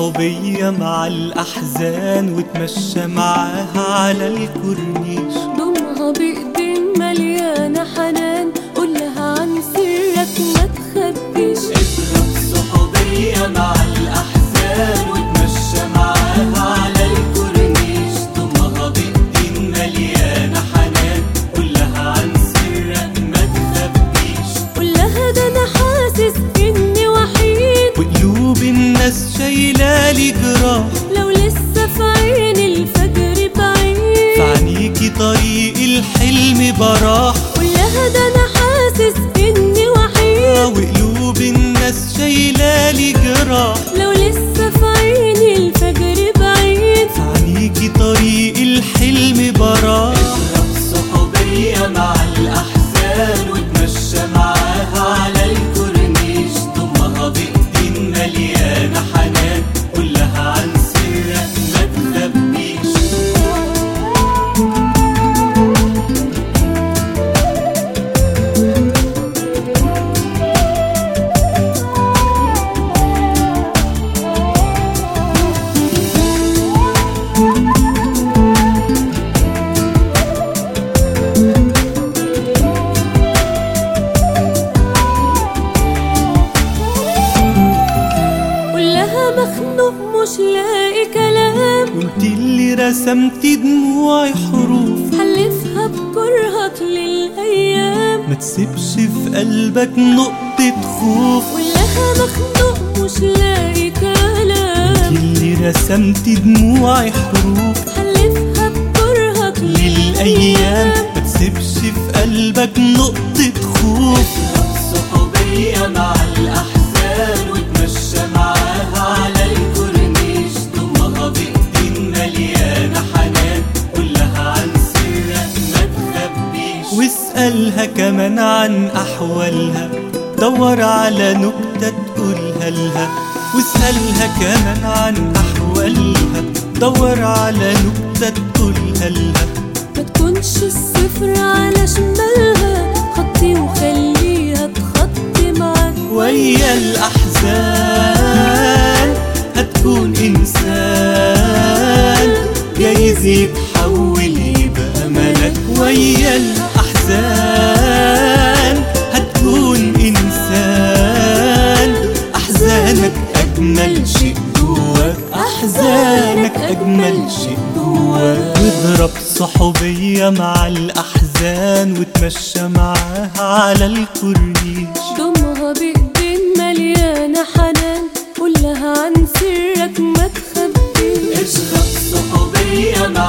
صحوبية مع الأحزان وتمشى معاها على الكورنيش. ضمها بإيدين مليانة حنان، قولها عن سرك ما تخبيش. اضرب صحوبية مع الأحزان وتمشى معاها على الكورنيش. ضمها بإيدين مليانة حنان، قولها عن سرك ما تخبيش. قولها ده أنا حاسس إني وحيد، وقلوب الناس شايلالي جراح. لو لسه في عيني الفجر بعيد، فعنيكي طريق الحلم براح. قولها ده أنا حاسس إني وحيد، وقلوب الناس شايلالي جراح. لو لسه في عيني الفجر بعيد، فعنيكي طريق الحلم براح. اضرب صحوبية مع الأحزان وتمشى معاها على الكورنيش. ضمها بإيدين مليانة حنان، قولها عن سرك ما تخبيش. مخنوق مش لاقي كلام، وانتي اللي رسمتي دموعي حروف. حلفها بكرهك للأيام، ما تسيبش في قلبك نقطة خوف. قولها مخنوق مش لاقي كلام، انتي اللي رسمتي دموعي حروف. حلفها بكرهك للأيام، ما تسيبش في قلبك نقطة خوف. صحوبية مع الأحزان وتمشى معاها على الكورنيش. ضمها بإيدين مليانة حنان، قولها عن سرك ما تخبيش. واسألها كمان عن أحوالها، دور على نكتة تقولها لها. واسألها كمان عن أحوالها، دور على نكتة تقولها لها. ما تكونش الصفر على شمالها، خطي وخليها تخطي معاك. ويا الأحزان هتكون إنسان، جايز يتحول يبقى ملك. ويا الأحزان هتكون إنسان، أحزانك أجمل شيء جواك. أحزانك أجمل شيء جواك. واضرب صحوبية مع الأحزان وتمشى معاها على الكورنيش. ضمها بإيدين مليانة حنان، قولها عن سرك ما تخبيش. اضرب صحوبية مع